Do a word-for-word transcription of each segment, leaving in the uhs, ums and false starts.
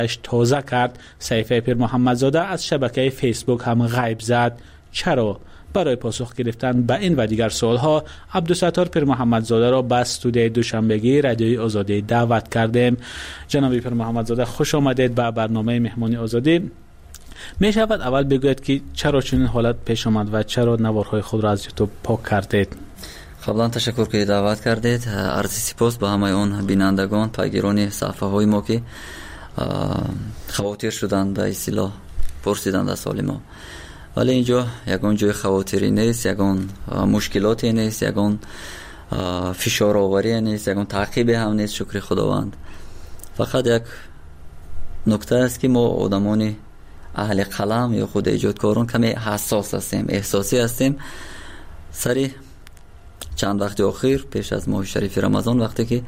تازه کرد. صحیفه پیر محمدزاده از شبکه فیسبوک هم غیب زد. چرا؟ برای پاسخ گرفتن به این و دیگر سوالها عبدالستار پیر محمدزاده را به استودیوی دوشنبگی رادیوی آزادی دعوت کردیم. جناب پیر محمدزاده خوش آمدید به برنامه مهمانی آزادی. می شود اول بگوید که چرا چنین حالت پیش آمد و چرا نوارهای خود را از یوتیوب پاک کردید؟ قبلا تشکر که دعوت کردید. عرض سپاس به همه اون بینندگان پیگیران صفحه های ما که خواطر شدند به اصطلاح پرسیدند از سوال ما. ولی اینجا یگان جای خواطری نیست، یگان مشکلاتی نیست، یگان فشار آوری نیست، یگان تعقیب هم نیست. شکر خداوند. فقط یک نکته است که ما آدمان اهل قلم یا خود ایجادکاران کمی حساس هستیم، احساسی هستیم. سری چند وقت اخیر پیش از ماه شریف رمضان وقتی که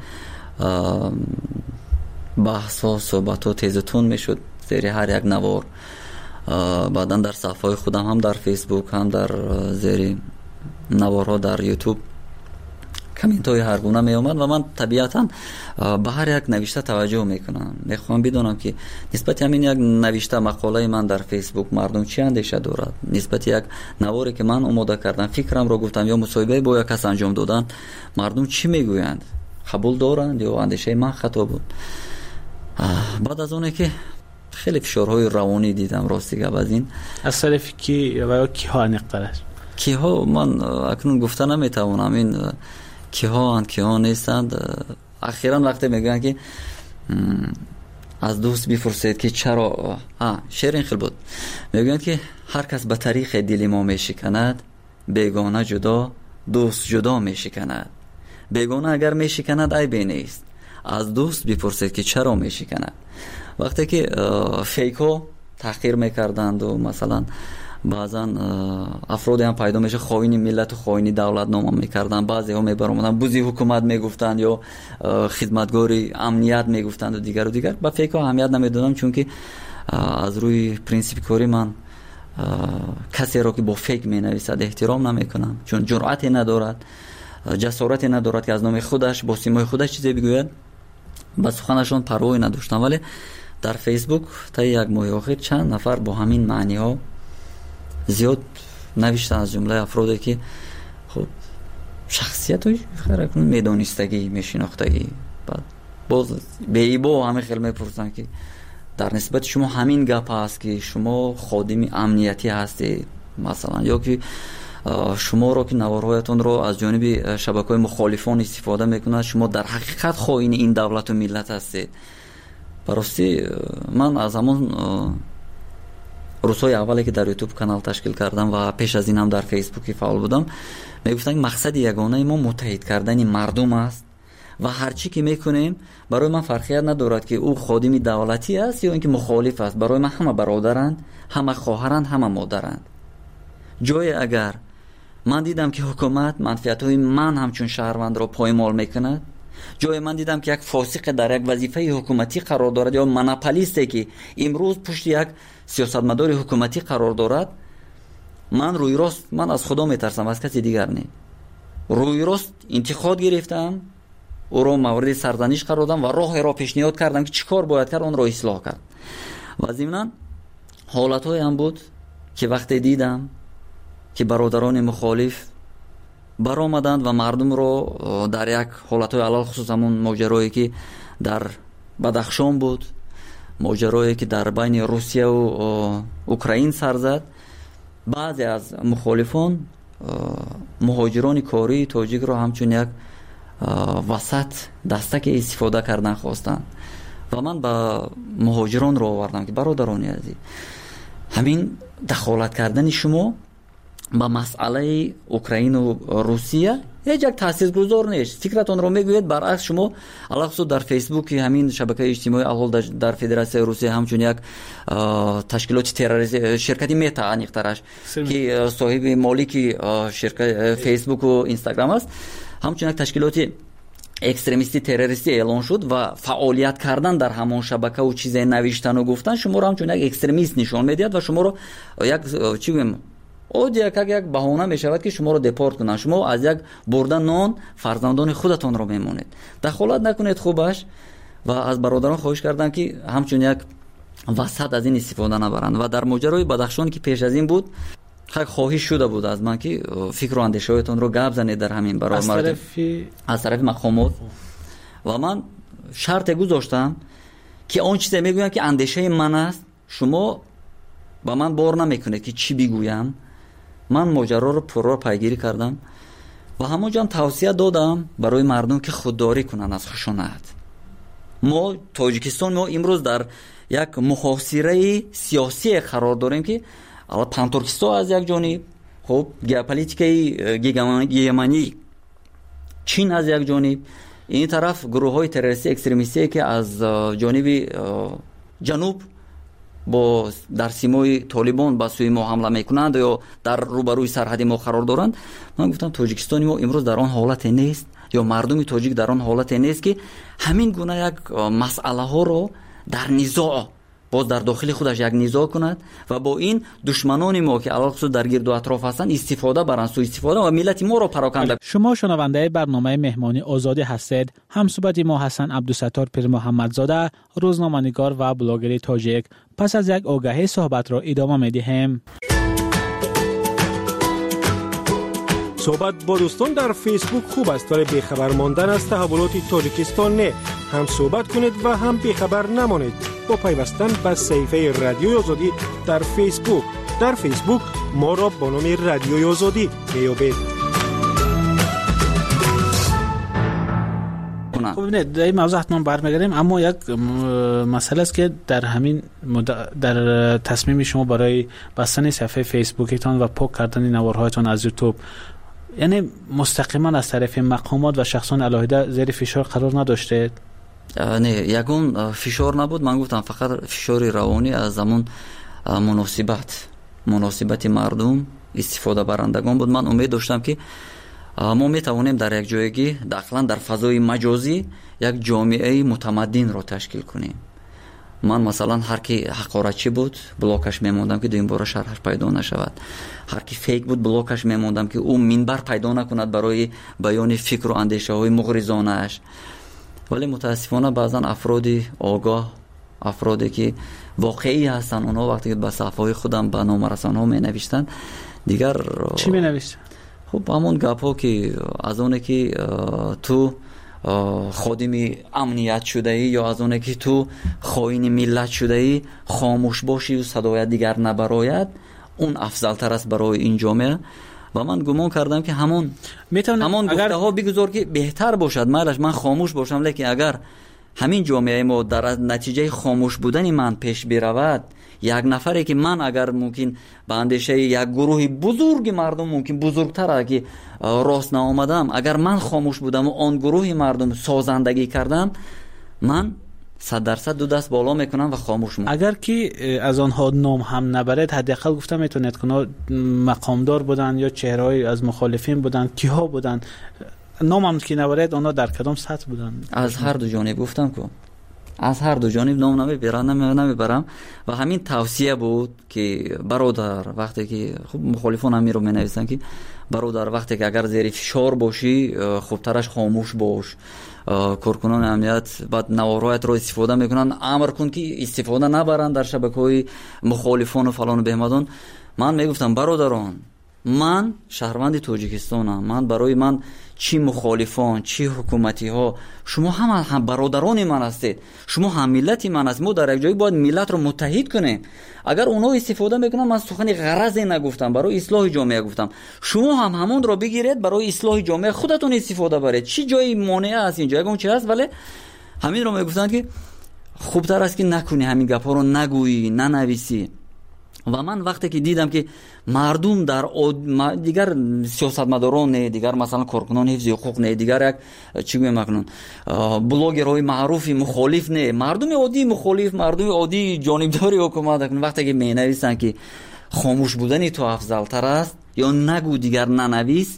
بحث ها صحبت ها تیز و تند میشد زیر هر یک نوار، بعدا در صفحه خودم هم در فیسبوک هم در زیر نوارها در یوتیوب کامنت های هر گونه می اومد و من طبیعتا به هر یک نوشته توجه میکنم. میخوام بدونم که نسبت همین یک نوشته مقاله من در فیسبوک مردم چی اندیشه دارد، نسبت یک نواری که من آماده کردم فکرم رو گفتم یا مصاحبه با یک کس انجام دادن مردم چی میگویند، قبول دارند یا اندیشه من خطا بود. بعد از اونه که خیلی فشارهای روانی دیدم راستی گپ از این از طرف کی و کی ها نقطهش کی ها من اکنون گفته نمیتوانم این کی ها اند کی ها نیستند. اخیراً وقتی میگن که از دوست بپرسید که چرا ها شعر این خیلی بود، میگن که هر کس به طریق دل ما میشکند بیگانه جدا دوست جدا میشکند. بیگانه اگر میشکند عیبی نیست، از دوست بپرسید که چرا میشکند. وقتی که فیکو تحقیر میکردند و مثلا بعضا افرادی هم پیدا میشه خائن ملت و خائن دولت نام میکردن، بعضی ها میبرامدن بوزی حکومت میگفتند یا خدمتگاری امنیت میگفتند و دیگر و دیگر. با فیکو اهمیت نمیدادم چون که از روی پرینسیپ کاری من کسی را که با فیک مینویسد احترام نمیکنم، چون جرأتی ندارد، جسارتی ندارد که از نام خودش با سیمای خودش چیزی بگوید. با سخنشون پروایی نداشتم. ولی در فیسبوک تا یک ماه اخیر چند نفر با همین معنی ها زیاد نوشتن، از جمله افرادی که خب شخصیت های خیلی میدانستگی میشناختگی. بعد باز به ایبا همه خیلی میپرسن که در نسبت شما همین گپ هست که شما خادم امنیتی هستید مثلا، یا که شما رو که نوارهایتون رو از جانب شبکه‌های مخالفان استفاده میکنند شما در حقیقت خائن این دولت و ملت هستید. براستی من از همون روزهای اولی که در یوتیوب کانال تشکیل کردم و پیش از این هم در فیسبوک فعال بودم میگفتن مقصد یگانه ما متحد کردن مردم است و هر چی که میکنیم برای من فرقیت ندارد که او خادم دولتی است یا اینکه مخالف است. برای من همه برادرند، همه خواهرند، همه مادرند. جای اگر من دیدم که حکومت منفعت‌های من همچون شهروند را پایمال میکند، جای من دیدم که یک فاسق در یک وظیفه حکومتی قرار دارد یا مناپولیستی که امروز پشت یک سیاستمدار حکومتی قرار دارد، من روی راست من از خدا میترسم، از کسی دیگر نه. روی راست انتقاد گرفتم، او را مورد سرزنش قرار دادم و راه را پیشنهاد کردم که چیکار باید کرد اون را اصلاح کرد. و ضمن حالت‌های هم بود که وقتی دیدم که برادران مخالف برآمدند و مردم رو در یک حالت‌های علل خصوص همون ماجرایی که در بدخشان بود، ماجرایی که در بین روسیه و اوکراین سر زد، بعضی از مخالفان مهاجران کاری تاجیک رو همچون یک وسط دستک استفاده کردن خواستن و من با مهاجران رو آوردم که برادران عزیز همین دخالت کردن شما با مسئله اوکراین و روسیه هیچ یک تاثیرگذار نیست. فکرتون رو میگوید برعکس شما علاوه در فیسبوک همین شبکه اجتماعی اول در فدراسیون روسیه همچون یک تشکیلات تروریستی شرکتی متا انیقترش که صاحب مالک شرکت فیسبوک و اینستاگرام است، همچون یک تشکیلات اکستریمیستی تروریستی اعلان شد و فعالیت کردن در همون شبکه و چیزای نوشتن و گفتن شما رو همچون یک اکستریمیست نشان میدید و شما رو یک چی بگم او یک یک بهانه می شود که شما رو دپورت کنن. شما از یک بردن نان فرزندان خودتون رو میمونید. دخالت نکنید خوبش. و از برادران خواهش کردم که همچون یک وسط از این استفاده نبرند. و در ماجرای بدخشان که پیش از این بود خیلی خواهش شده بود از من که فکر و اندیشه‌هایتون رو گپ زنید در همین برای از مورد طرف از طرف مقامات. و من شرط گذاشتم که اون چیزی میگویم که اندیشه من است شما با من بار نمیکنه که چی بگویم. من ماجرا رو پرو پیگیری کردم و همونجا هم توصیه دادم برای مردم که خودداری کنن از خشونت. ما تاجیکستان ما امروز در یک محاصره سیاسی قرار داریم که الان پانترکیستان از یک جانب، خب ژئوپلیتیکای گیگمانی چین از یک جانب، این طرف گروه‌های تروریستی اکستریمیستی که از جانب جنوب با در سیمای طالبان به سوی ما حمله میکنند یا در روبروی سرحد ما قرار دارند. من گفتم تاجیکستان ما امروز در آن حالت نیست یا مردم تاجیک در آن حالت نیست که همین گونه یک مسئله ها رو در نزاع باز در داخل خودش یک نزاع کند و با این دشمنان ما که علاوه در گرد و اطراف هستند استفاده برند، سوء استفاده و ملت ما را پراکنده. شما شنونده برنامه مهمانی آزادی هستید. همصحبت ما حسن عبدالستار پیر محمدزاده، روزنامه‌نگار و بلاگر تاجیک. پس از یک آگهی صحبت را ادامه می‌دهیم. صحبت با دوستان در فیسبوک خوب است ولی بیخبر ماندن از تحولات تاجیکستان نه. هم صحبت کنید و هم بیخبر نمانید با پیوستن به صفحه رادیوی آزادی در فیسبوک. در فیسبوک ما را با نام رادیوی آزادی میابید. خب ببینید در این موضوع حتما برمیگردیم، اما یک مسئله است که در همین مد... در تصمیم شما برای بستن صفحه فیسبوکتان و پاک کردن نوارهایتان از یوتیوب، یعنی مستقیما از طرف مقامات و شخصان علاهده زیر فشار قرار نداشته؟ نه، یگون فشار نبود. من گفتم فقط فشار روانی از همون مناسبت مناسبت مردم استفاده برندگان بود. من امید داشتم که ما میتوانیم در یک جایگی داخلا در فضای مجازی یک جامعه متمدن را تشکیل کنیم. من مثلا هر کی حقارتچی بود بلاکش میموندم که دویم بار شرحش پیدا نشود. هر کی فیک بود بلاکش میموندم که او منبر پیدا نکند برای بیان فکر و اندیشه های مغرضانه اش. ولی متاسفانه بعضا افرادی آگاه، افرادی که واقعی هستن، اونا وقتی که به صفحه خودم به نام رسانه‌ها می نوشتن دیگر چی می نوشتن؟ خب همون گپا که از اونه که تو خادم امنیت شده ای یا از اونه که تو خائن ملت شده ای خاموش باشی و صدایت دیگر نبراید، اون افضل تر است برای این جامعه. و من گمان کردم که همون همون اگر... گفته ها بگذار که بهتر باشد، مالش من خاموش باشم، لیکن اگر همین جامعه ما در نتیجه خاموش بودن من پیش برود، یک نفری که من اگر ممکن به اندیشه یک گروه بزرگ مردم ممکن بزرگتر که راست نآمدم، اگر من خاموش بودم و آن گروه مردم سازندگی کردم، من صد درصد دو دست بالا میکنم و خاموش میکنم. اگر که از آنها نام هم نبرد، حداقل گفتم میتونید که مقامدار بودن یا چهره‌ای از مخالفین بودن، کیها بودن، نام هم که نبرد آنها در کدام سطح بودن؟ از هر دو جانب گفتم که از هر دو جانب نام نمیبرم نمیبرم و همین توصیه بود که برادر وقتی که خب مخالفان هم رو مینویسن که برادر وقتی که اگر زیر فشار باشی خوبترش خاموش باش. کارکنان امنیت بعد نوارهایت رو استفاده میکنن، امر کن که استفاده نبرن در شبکه‌های مخالفان و فلان و بهمدان. من میگفتم برادران، من شهروند تاجیکستانم، من برای من چی مخالفان چی حکومتی ها، شما هم هم برادران من هستید، شما هم ملت من هستید. ما در یک جایی باید ملت رو متحد کنیم. اگر اونا استفاده میکنن، من سخن غرضی نگفتم، برای اصلاح جامعه گفتم، شما هم همون رو بگیرید برای اصلاح جامعه خودتون استفاده برید. چی جایی مانع است اینجا اون چی هست؟ ولی همین رو میگفتن که خوبتر است که نکنی، همین گپا رو نگویی، ننویسی. و من وقتی که دیدم که مردم در آد... دیگر سیاستمداران نه، دیگر مثلا کارکنان حفظ حقوق نه، دیگر یک چی میگم مکنون بلاگرهای معروفی مخالف نه، مردم عادی مخالف، مردم عادی جانبداری حکومت کردن، وقتی که می نویسن که خاموش بودنی تو افضل تر است یا نگو دیگر ننویس،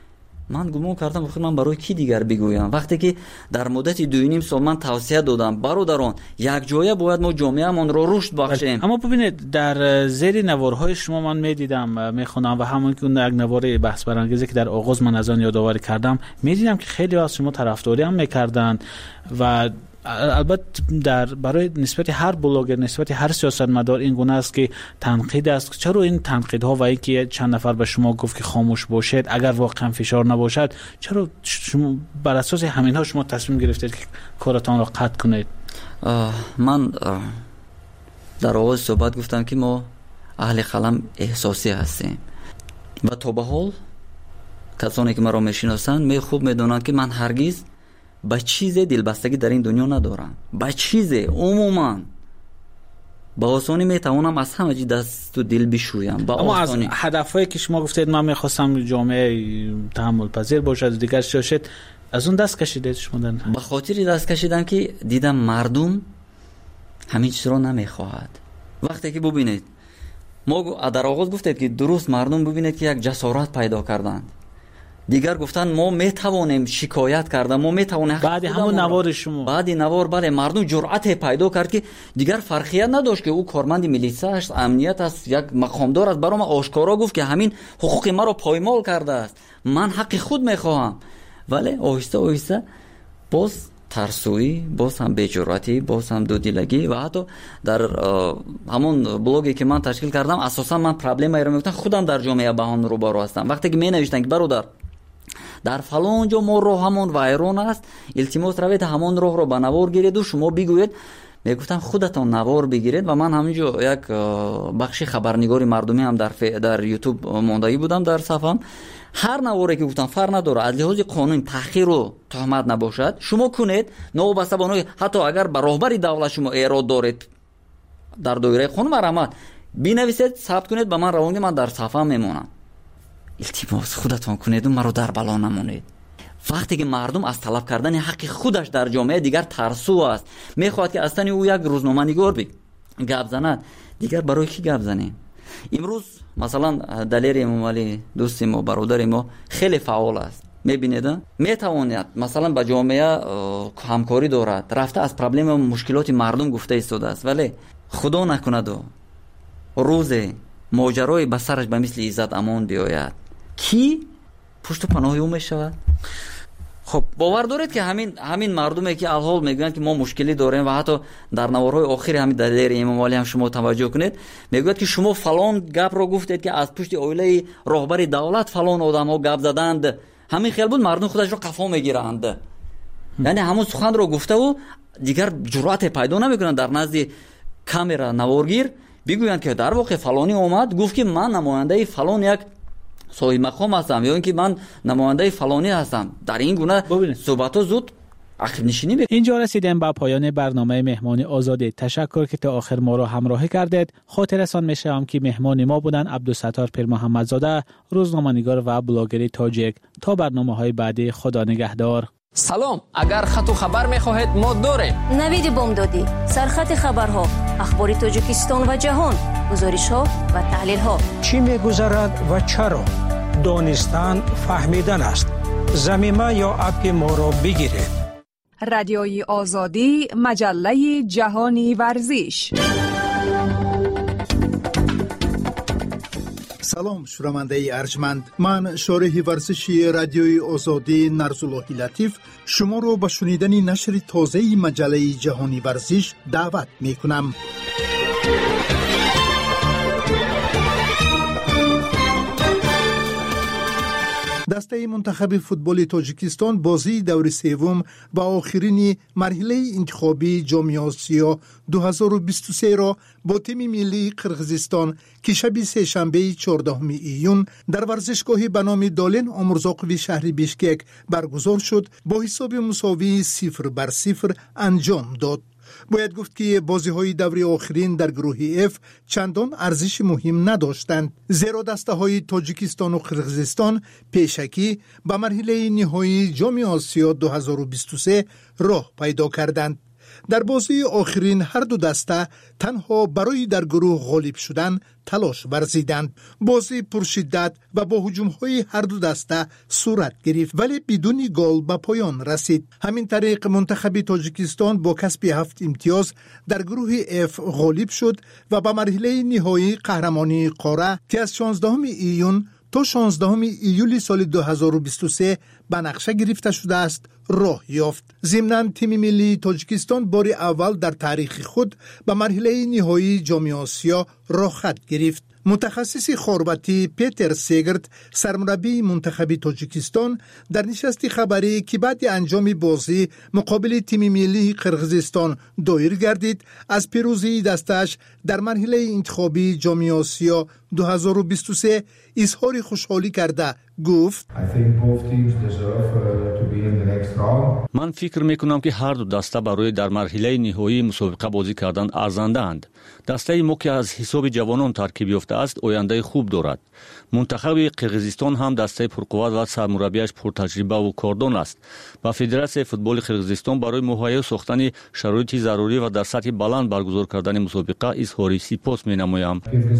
من گمان کردم بخیر من برای کی دیگر بگویم. وقتی که در مدت دو نیم سال من توصیه دادم برادران یک جایه باید ما جامعه‌مان رو رشد بخشیم. اما ببینید در زیر نوارهای شما من میدیدم میخونم و همون که یک نوار بحث برانگیزی که در آغاز من از آن یادآوری کردم، میدیدم که خیلی از شما طرفداری هم میکردن و البته در برای نسبت هر بلاگر، نسبت هر سیاستمدار این گونه است که تنقید است. چرا این تنقیدها و اینکه چند نفر به شما گفت که خاموش باشید اگر واقعا فشار نباشد، چرا شما بر اساس همینها شما تصمیم گرفتید که کارتان را قطع کنید؟ من در آغاز صحبت گفتم که ما اهل قلم احساسی هستیم و تا به حال کسانی که مرا میشناسند می خوب میدونند که من هرگز به چیز دلبستگی در این دنیا ندارم. به چیز عموما با آسانی میتوانم از همه چیز دست و دل بشویم. اما از هدفهایی که شما گفتید من میخواستم جامعه تحمل پذیر باشد دیگر شاشد، از اون دست کشیدید شما؟ به خاطر دست کشیدم که دیدم مردم همین چیز رو نمیخواهد. وقتی که ببینید ما در آغاز گفتید که درست مردم ببینید که یک جسارت پیدا کردند، دیگر گفتن ما میتوانیم شکایت کردن، ما میتوانیم بعد همون نوار شما بعد نوار بله مردم جرأت پیدا کرد که دیگر فرقیت نداشت که او کارمند میلیسا است، امنیت است، یک مقامدار است، برام آشکارا گفت که همین حقوق ما رو پایمال کرده است، من حق خود میخواهم. ولی آهسته آهسته باز ترسویی، باز هم بی‌جرأتی، باز هم دودیلگی و حتی در همون بلوگی که من تشکیل کردم اساسا من پرابلمی رو میگفتم خودم در جامعه با هم روبرو هستم. وقتی که می نوشتن که برادر در فلان جا ما راه همون وایرون است، التماس روید همون راه رو به نوار گیرید و شما بگوید. میگفتم خودتون نوار بگیرید و من همینجا یک بخشی خبرنگاری مردمی هم در ف... در یوتیوب ماندایی بودم در صفحم. هر نواری که گفتم فرق نداره، از لحاظ قانون تحقیر و تهمت نباشد شما کنید، نوبسته بانوی حتی اگر به راهبری دولت شما ایراد دارید در دایره قانون مرامت بنویسید، ثبت کنید، به من روانید، من در صفحه میمونم. التماس خودتون کنید و مرا در بلا نمونید. وقتی که مردم از طلب کردن حق خودش در جامعه دیگر ترسو است، میخواد که اصلا او یک روزنامه نگار بی گپ زند، دیگر برای کی گپ زنیم؟ امروز مثلا دلیر امامعلی دوست ما برادر ما خیلی فعال است، میبینید میتواند مثلا با جامعه همکاری دارد، رفته از پرابلم و مشکلات مردم گفته ایستاده است، ولی خدا نکند و روز ماجرای به سرش به مثل عزت امان بیاید کی پشت و پناه او میشود؟ خب باور دارید که همین همین مردمی که الحال میگن که ما مشکلی داریم و حتی در نوارهای آخری همین دلیر امامعلی هم شما توجه کنید میگوید که شما فلان گپ رو گفتید که از پشت اویله راهبر دولت فلان آدم ها گپ زدند، همین خیال بود مردم خودش رو قفا میگیرند. یعنی همون سخن رو گفته و دیگر جرأت پیدا نمیکنن در نزد کامرا نوارگیر بگویند که در واقع فلانی اومد گفت که من نماینده فلان یک صاحب مقام هستم یا اینکه من نماینده فلانی هستم. در این گونه صحبت ها زود عقب نشینی بکنید. اینجا رسیدیم به پایان برنامه مهمان آزادی. تشکر که تا آخر ما را همراهی کردید. خاطرتان میشم که مهمان ما بودن عبدالستار پیر محمدزاده، روزنامه‌نگار و بلاگر تاجیک. تا برنامه‌های بعدی، خدا نگهدار. سلام، اگر خط و خبر می‌خواهید ما داریم. نوید بامدادی، سرخط خبرها، اخبار تاجیکستان و جهان، گزارش‌ها و تحلیل‌ها. چی می‌گذرد و چرا؟ دانستن فهمیدن است. ضمیمه یا اپ ما را بگیرید. رادیوی آزادی، مجله جهانی ورزش. سلام شنونده ارجمند، من شارح ورزشی رادیوی آزادی نرزاللهی لطیف شما رو به شنیدن نشر تازه مجله جهانی ورزش دعوت می کنم. دسته منتخب فوتبال تاجیکستان بازی دور سوم و آخرین مرحله انتخابی جام آسیا دو هزار و بیست و سه را با تیم ملی قرقیزستان که شب سه‌شنبه چهاردهم ایون در ورزشگاهی به نام دالن آمرزاقوی شهر بیشکک برگزار شد با حساب مساوی صفر بر صفر انجام داد. باید گفت که بازی‌های دوره آخرین در گروه اف چندان ارزش مهم نداشتند، زیرا دسته‌های تاجیکستان و قرقیزستان پیشکی به مرحله نهایی جام آسیا دو هزار و بیست و سه راه پیدا کردند. در بازی آخرین هر دو دسته تنها برای در گروه غالب شدن تلاش ورزیدند. بازی پرشدت و با هجوم‌های هر دو دسته صورت گرفت ولی بدون گل به پایان رسید. همین طریق منتخب تاجیکستان با کسب هفت امتیاز در گروه اف غالب شد و به مرحله نهایی قهرمانی قاره که از شانزدهم ایون تا شانزدهم ایولی سال دو هزار و بیست و سه به نقشه گرفته شده است راه یافت. ضمناً تیم ملی تاجیکستان بار اول در تاریخ خود به مرحله نهایی جام آسیا راه خط گرفت. متخصص خوربتی پیتر سیگرت، سرمربی منتخب تاجیکستان، در نشست خبری که بعد انجام بازی مقابل تیم ملی قرقیزستان دایر گردید، از پیروزی دستش در مرحله انتخابی جام آسیا دو هزار و بیست و سه اظهار خوشحالی کرده گفت: من فکر میکنم که هر دو دسته برای در مرحله نهایی مسابقه بازی کردن ارزنده اند. دسته ما که از حساب جوانان ترکیب یافته است آینده خوب دارد. منتخب قرقیزستان هم دسته پرقوت و سرمربیش پرتجربه و کاردان است. با فدراسیون فوتبال قرقیزستان برای مهیا ساختن شرایط ضروری و در سطح بلند برگزار کردن مسابقه اظهار سپاس می‌نمایم.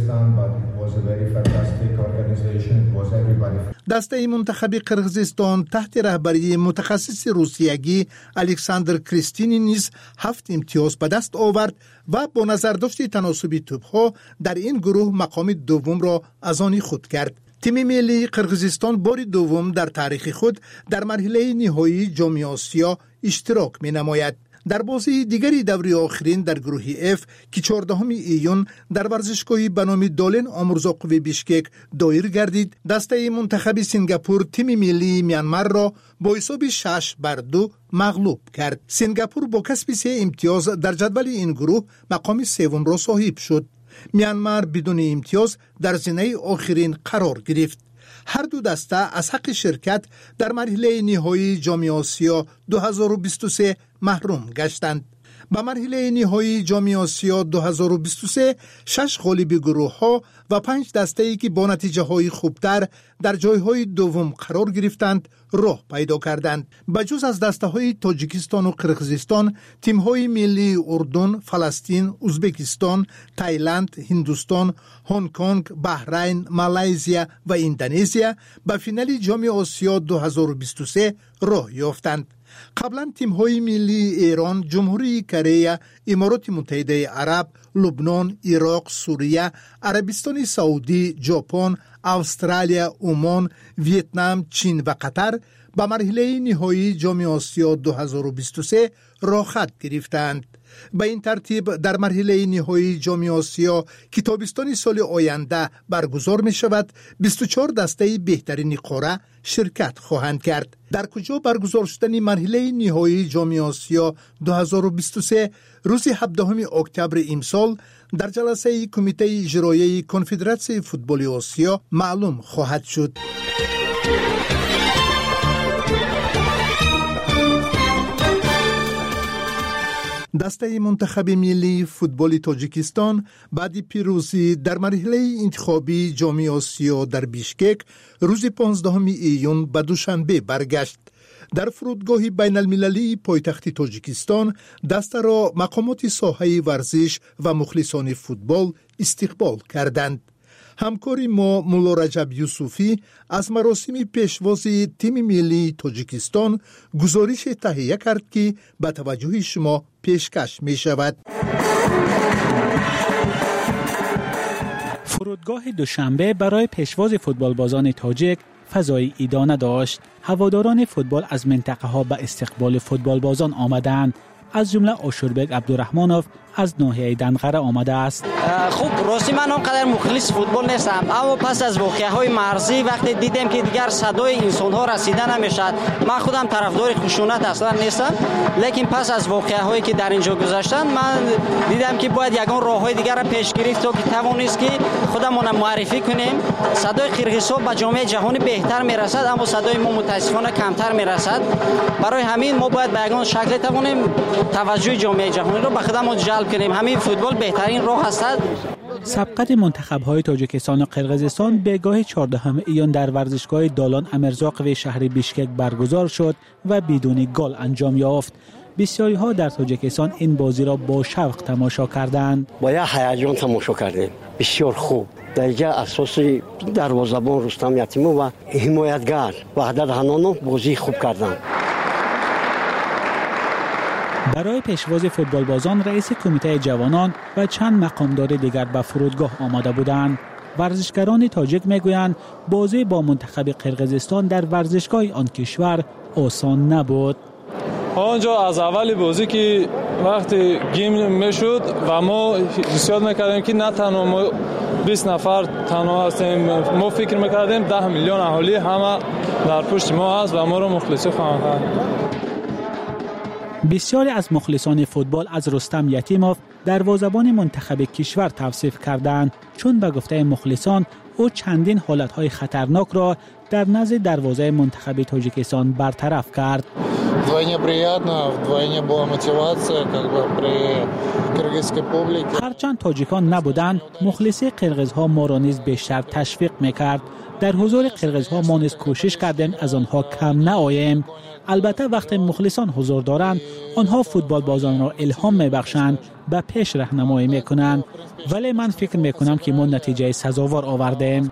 دسته منتخب قرقیزستان تحت رهبری متخصص روسیه‌ای الکساندر کریستینی نیز هفت امتیاز به دست آورد و با نظرداشت تناسبی توپ‌ها در این گروه مقام دوم را از آن خود کرد. تیم ملی قرقیزستان بار دوم در تاریخ خود در مرحله نهایی جام آسیا اشتراک می‌نماید. در بازی دیگری دوری آخرین در گروه اف که چهاردهم ایون در ورزشگاه به نام دالن آمرزاقوی بیشکک دایر گردید، دسته منتخب سنگاپور تیم ملی میانمار را با حساب شش بر دو مغلوب کرد. سنگاپور با کسب سه امتیاز در جدول این گروه مقام سوم را صاحب شد. میانمار بدون امتیاز در زینه آخرین قرار گرفت. هر دو دسته از حق شرکت در مرحله نهایی جام آسیا دو هزار و بیست و سه محروم گشتند. به مرحله نهایی جام آسیا دو هزار و بیست و سه شش غالب گروه ها و پنج دسته ای که با نتیجه های خوبتر در جای های دوم قرار گرفتند راه پیدا کردند. بجز از دسته های تاجیکستان و قرقیزستان، تیم های ملی اردن، فلسطین، ازبکستان، تایلند، هندوستان، هنگ کنگ، بحرین، مالزیا و اندونزیا به فینال جام آسیا دو هزار و بیست و سه راه یافتند. قبلا تیم های ملی ایران، جمهوری کره، امارات متحده عرب، لبنان، عراق، سوریه، عربستان سعودی، ژاپن، استرالیا، عمان، ویتنام، چین و قطر به مرحله نهایی جام آسیا دو هزار و بیست و سه راه خط گرفتند. به این ترتیب در مرحله نهایی جام آسیا که تابستان سال آینده برگزار می شود، بیست و چهار دسته بهترین قاره شرکت خواهند کرد. در کجا برگزار شدن مرحله نهایی جام آسیا دو هزار و بیست و سه روز هفدهم اکتبر امسال در جلسه کمیته اجرایی کنفدراسیون فوتبال آسیا معلوم خواهد شد. دسته منتخب ملی فوتبال تاجیکستان بعد پیروزی در مرحله انتخابی جام آسیا در بیشکک روز پانزدهم ایون به دوشنبه برگشت. در فرودگاه بین المللی پایتخت تاجیکستان دسته را مقامات ساحه ورزش و مخلصان فوتبال استقبال کردند. همکاری ما مولا رجب یوسفی از مراسم پیشوازی تیم ملی تاجیکستان گزارش تهیه کرد که به توجه شما پیشکش می شود. فرودگاه دوشنبه برای پیشواز فوتبال بازان تاجیک فضای ایدانه داشت. هواداران فوتبال از منطقه ها به استقبال فوتبال بازان آمدند. از جمله آشوربک عبدالرحمانوف از ناحیه دنقره آمده است. خب راستی من اونقدر مخلص فوتبال نیستم، اما پس از واقعه‌های مرزی وقتی دیدم که دیگر صدای انسان‌ها رسیده نمیشد، من خودم طرفدار خشونت اصلا نیستم، لیکن پس از واقعه‌هایی که در اینجا گذشتن من دیدم که باید یگان راه‌های دیگر را پیش گرفت تا که توانست که خودمون معرفی کنیم. صدای قرقیزستان به جامعه جهانی بهتر میرسد، اما صدای ما متاسفانه کمتر میرسد. برای همین ما باید به یگان شکل توانیم توجه جامعه جهانی رو به خودمون جلب کنیم. همین فوتبال بهترین راه است. سبقت منتخب‌های تاجیکستان و قرقیزستان به گاه چهاردهم ایون در ورزشگاه دالان امرزاق و شهر بیشکک برگزار شد و بدون گل انجام یافت. بسیاری ها در تاجیکستان این بازی را با شوق تماشا کردند. با یه هیجان تماشا کردیم. بسیار خوب. در جای اساسی دروازه‌بان رستم یتیمو و حمایتگر وحدت حنانو بازی خوب کردند. برای پیشواز فوتبال بازان رئیس کمیته جوانان و چند مقامدار دیگر به فرودگاه آمده بودند. ورزشگران تاجیک میگویند بازی با منتخب قرقیزستان در ورزشگاه آن کشور آسان نبود. آنجا از اول بازی که وقتی گیم میشد و ما حساب میکردیم که نه تنها ما بیست نفر تنها هستیم، ما فکر میکردیم ده میلیون اهالی همه در پشت ما هست و ما رو مخلصی خواهند کرد. بسیاری از مخلصان فوتبال از رستم یتیموف دروازه‌بان منتخب کشور توصیف کردند، چون به گفته مخلصان او چندین حالتهای خطرناک را در نزد دروازه منتخب تاجیکستان برطرف کرد. Вдвойне приятно, вдвойне была мотивация, как бы при кыргызской публике. هرچند تاجیکان نبودند، مخلصی قرغیزها ما را نیز بیشتر تشویق میکرد. در حضور قرغیزها ما نیز کوشش کردیم از آنها کم نآییم. البته وقتی مخلصان حضور دارند، آنها فوتبال بازان را الهام میبخشند، به پیش راهنمایی میکنند، ولی من فکر میکنم که ما نتیجه سزاوار آوردیم.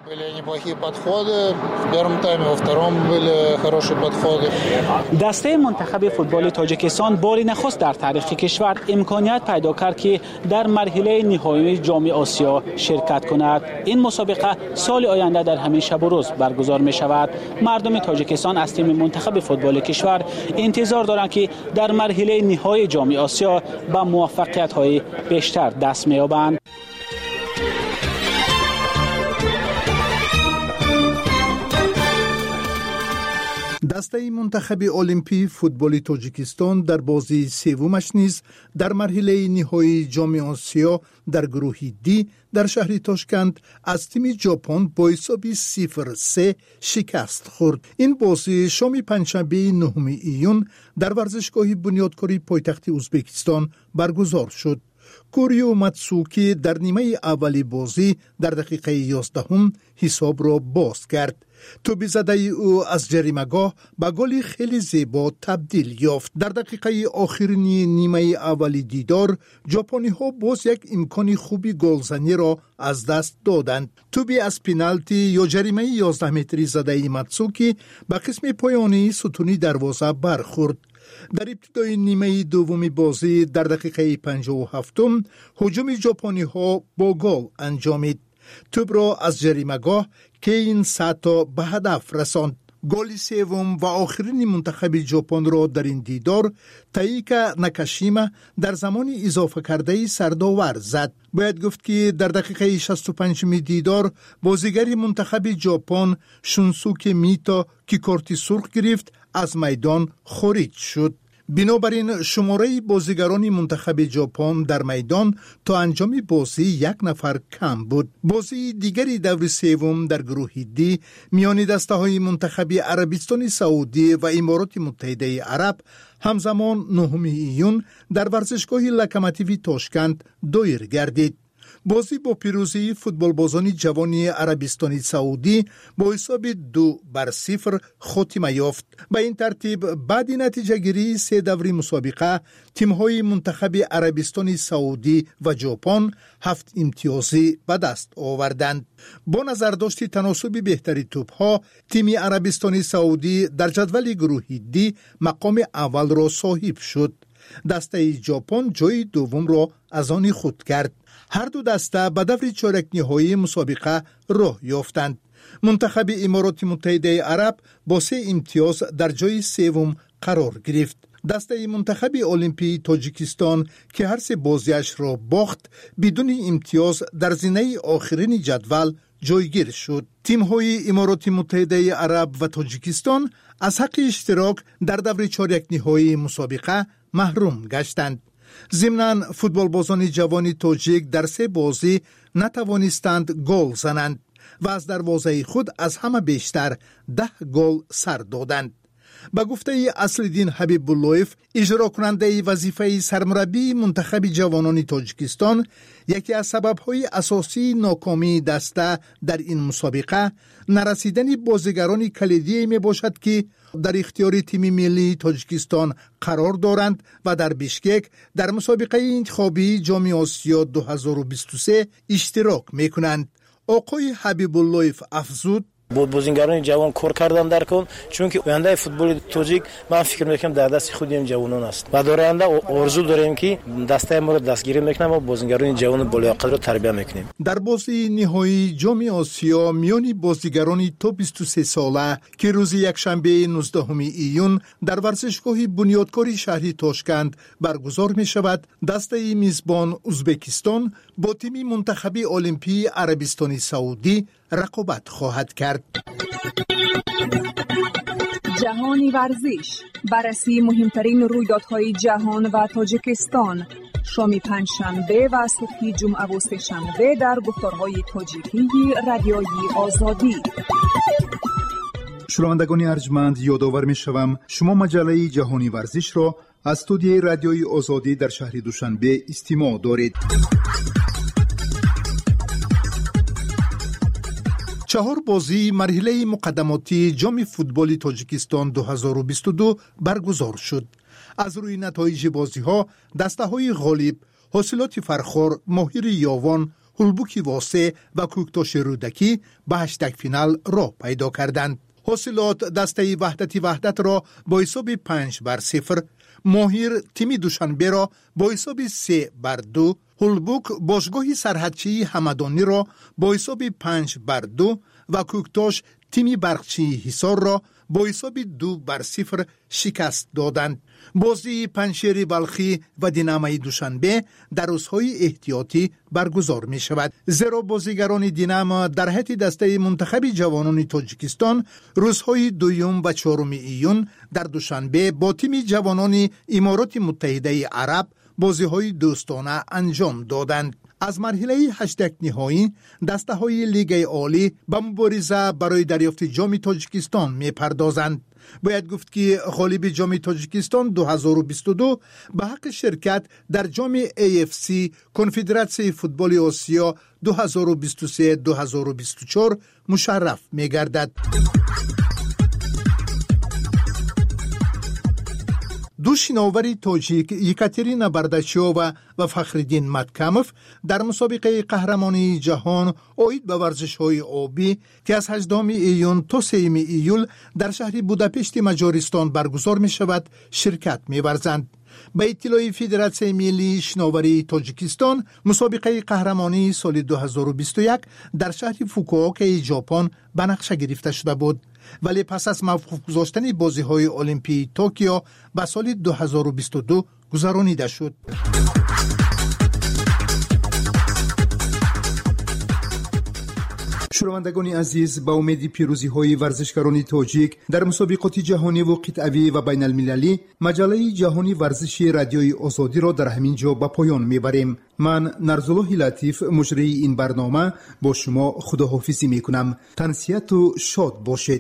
دسته منتخب فوتبال تاجیکستان باری نخست در تاریخ کشور امکانیت پیدا کرد که در مرحله نهایی جام آسیا شرکت کند. این مسابقه سال آینده در همین شب و روز برگزار می شود. مردم تاجیکستان از تیم منتخب فوتبال کشور انتظار دارند که در مرحله نهایی جام آسیا به موفقیت های بیشتر دست می‌یابند. دسته منتخب المپی فوتبال تاجیکستان در بازی سومش نیز در مرحله نهایی جام آسیا در گروه دی در شهر تاشکند از تیم ژاپن با حساب صفر سه شکست خورد. این بازی شام پنجشنبه نهم ایون در ورزشگاه بنیادکاری پایتخت ازبکستان برگزار شد. کوریو ماتسوکی در نیمه اولی بازی در دقیقه یازدهم حساب را باز کرد. توپ زده او از جریمه‌گاه به گل خیلی زیبا تبدیل یافت. در دقیقه آخرین نیمه اولی دیدار ژاپنی ها باز یک امکان خوبی گلزنی را از دست دادند. توپی از پنالتی یا جریمه یازده متری زده ماتسوکی به قسم پایانی ستونی دروازه برخورد. در ابتدای نیمه دوم بازی در دقیقه پنجاه و هفتم هجوم ژاپنی ها با گل انجامید. توپ را از جریمه‌گاه کین ساتا به هدف رساند. گل سوم و آخرین منتخب ژاپن را در این دیدار تاییکا ناکاشیما در زمان اضافه کرده سردآور زد. باید گفت که در دقیقه شصت و پنج دیدار بازیگر منتخب ژاپن شونسوکی میتا که کارت سرخ گرفت از میدان خارج شد. بنابراین شماره بازیگران منتخب ژاپن در میدان تا انجام بازی یک نفر کم بود. بازی دیگری دور سوم در گروه دی میان دسته های منتخب عربستان سعودی و امارات متحده عرب همزمان نهم ایون در ورزشگاه لوکوموتیو تاشکند دایر گردید. بازی با پیروزی فوتبال بازان جوانی عربستان سعودی با حساب دو بر صفر خاتمه یافت. به این ترتیب بعد نتیجه گیری سه دوری مسابقه تیم‌های منتخب عربستان سعودی و ژاپن هفت امتیازی به دست آوردند. با نظرداشت تناسب بهتری توپ‌ها تیم عربستان سعودی در جدول گروه دی مقام اول را صاحب شد. دسته ژاپن جای دوم را از آن خود کرد. هر دو دسته به دور چهارک نهایی مسابقه راه یافتند. منتخب امارات متحده عرب با سه امتیاز در جای سوم قرار گرفت. دسته منتخب المپی تاجیکستان که هر سه بازیش را باخت بدون امتیاز در زینه آخرین جدول جایگیر شد. تیم‌های امارات متحده عرب و تاجیکستان از حق اشتراک در دور چهارک نهایی مسابقه محروم گشتند. ضمناً فوتبال بازان جوان تاجیک در سه بازی نتوانستند گل زنند و از دروازه خود از همه بیشتر ده گل سر دادند. به گفته اصل‌الدین حبیب اللهیف اجرا کننده وظیفه سرمربی منتخب جوانان تاجیکستان، یکی از سبب‌های اساسی ناکامی دسته در این مسابقه نرسیدن بازیگران کلیدی می باشد که در اختیار تیم ملی تاجیکستان قرار دارند و در بیشکک در مسابقه انتخابی جام آسیا دو هزار و بیست و سه اشتراک می کنند. آقای حبیب اللهیف افزود: با بازیگران جوان کار کردن در کن، چون که آینده فوتبال تاجیک من فکر میکنم در دست خود این جوانان است و در آینده آرزو داریم که دسته ما رو دستگیری میکنیم و بازیگران جوان بالایقت رو تربیت میکنیم. در بازی نهایی جام آسیا میان بازیگران تا بیست و سه ساله که روز یکشنبه نوزدهم ایون در ورزشگاه بنیادکاری شهری تاشکند برگزار می شود، دسته میزبان ازبکستان با تیم منتخب المپی عربستان سعودی رقابت خواهد کرد. جهانی ورزش، بررسی مهمترین رویدادهای جهان و تاجیکستان، شام پنجشنبه و صبح جمعه و سه‌شنبه در گفتارهای تاجیکی رادیویی آزادی. شنوندگان ارجمند، یادآور می‌شوم شما مجله جهانی ورزش را از استودیوی رادیویی آزادی در شهر دوشنبه استماع دارید. چهار بازی مرحله مقدماتی جام فوتبال تاجیکستان دو هزار و بیست و دو برگزار شد. از روی نتایج بازی ها دسته های غالب حاصلات فرخار، ماهر یاوان، هلبوکی واسه و کوکتاش رودکی به هشتگ فینال را پیدا کردند. حاصلات دسته وحدتی وحدت را با حساب پنج بر صفر، ماهر تیم دوشنبه را با حساب سه بر دو، هلبوک باشگاه سرحدچی همدانی را با حساب پنج بر دو و کوکتاش تیم برقچی حصار را با حساب دو بر صفر شکست دادند. بازی پنشیر بلخی و دینامای دوشنبه در روزهای احتیاطی برگزار می شود، زیرا بازیگران دینام در هیئت دسته منتخب جوانان تاجیکستان روزهای دوم و چهارم ایون در دوشنبه با تیم جوانان امارات متحده عرب بازی‌های دوستانه انجام دادند. از مرحله هشتگ نهایی دسته های لیگ عالی به مبارزه برای دریافت جام تاجیکستان می پردازند. باید گفت که غالب جام تاجیکستان دو هزار و بیست و دو به حق شرکت در جام ای اف سی کنفدراسیون فوتبال آسیا دو هزار و بیست و سه دو هزار و بیست و چهار مشرف می گردد. دو شناور تاجیک یکاترینا برداشیووا و فخرالدین متکموف در مسابقه قهرمانی جهان اوید به ورزش‌های آبی که از هجدهم ایون تا سوم ایول در شهر بوداپشت مجارستان برگزار می شود شرکت می ورزند. به اطلاع فدراسیون ملی شناوری تاجیکستان، مسابقه قهرمانی سال دو هزار و بیست و یک در شهر فوکووکا ژاپن به نقشه گرفته شده بود، ولی پس از موقوف گذاشتن بازی‌های المپی توکیو به سال دو هزار و بیست و دو گذرانیده شد. شنوندگان عزیز، با امید پیروزی های ورزشکاران تاجیک در مسابقات جهانی و قطعی و بین المللی، مجله جهانی ورزش رادیوی آزادی را در همین جا به پایان میبریم. من نرزالله لطیف مجری این برنامه با شما خداحافظی میکنم. تنسیت و شاد باشید.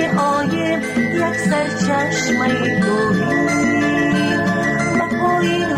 یک سرچشمه توهی و پایین